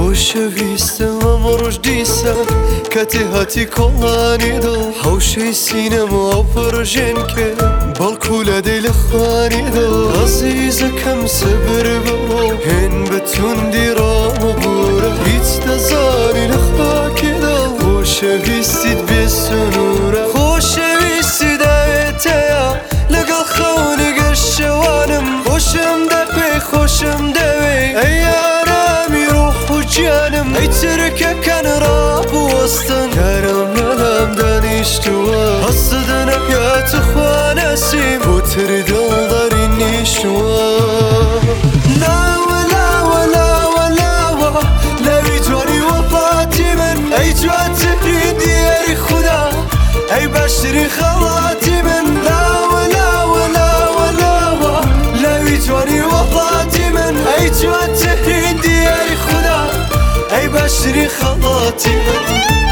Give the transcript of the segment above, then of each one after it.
خۆشەویستم ئەمە ڕۆژدیسە کاتێ هاتی کۆڵانی دڵ حەوشەی سینەمە ئەو پڕژێن کرد بەڵکو لە دەی لە خوانی دڵ عەزیزەکەم سەبر بەوە هێن بە توندی ڕامەبورە هیچ دەزانی لە خاکی دڵ خۆشەویستیت بێ سنوورە خۆشەویستی داوێتەیە لەگەڵ خەونی گەشتەوانم خۆشم دەبێ خۆشم دەوێ ئەی ئارامی ڕوح و گیانم ئەی چرکەکان ڕابوەستن کارم لەلام دانیشتووە هەستە نەکات خوا نەسیم بۆتر دڵداری نیشتووە لاوە لاوە لاوە لاوە لاوی جوانی وەڵاتی من ئەی جوانترین دیاری خودا ئەی باشترین خەڵاتی من لاوە لاوە لاوە لاوە لاوی جوانی وەڵاتی من ئەی جوانترین دیاری خودا ئەی باشترین خەڵاتی من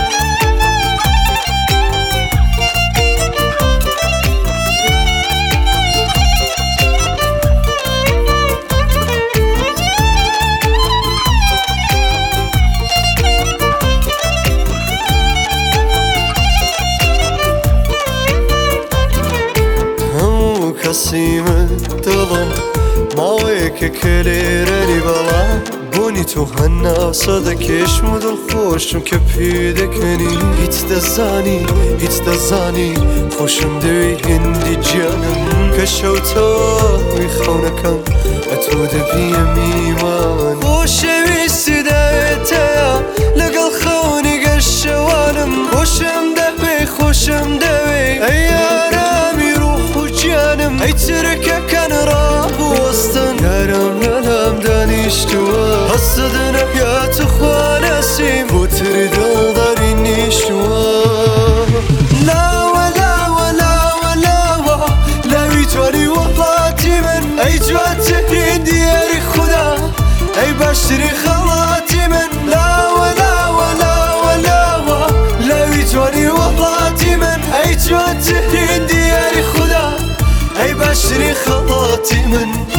کەسیمە دڵم ماوەیەکە کە لێرەنی بەڵام بۆنی تۆ هەناسە دەکێشم و دڵخۆشم کە پێ دەکەنی هیچ دەزانی خۆشم دەوێ هێندی گیانم کە شەوتەوەی خەونەکەم ئەتۆ دەبیە میوان خۆشەویستی دەوێتەیە لەگەڵ خەونی گەشتەوانم خۆشم دەبێ خۆشم دەوێ ئەی ئارامی ڕوح و گیانم ئەی چرکەکان ڕابوەستن کارم لەلام دانیشتووە هەستە نەکات خوا نەسیم بۆتر دڵداری نیشتووە لاوە لاوە لاوە لاوە لاوی جوانی وەڵاتی من ئەی جوانترین دیاری خودا ئەی باشترین خەڵاتی من لاوە لاوە لاوە لاوە لاوی جوانی وەڵاتی من ئەی جوانترین دیاری خودا ئەی باشترین خەڵاتی من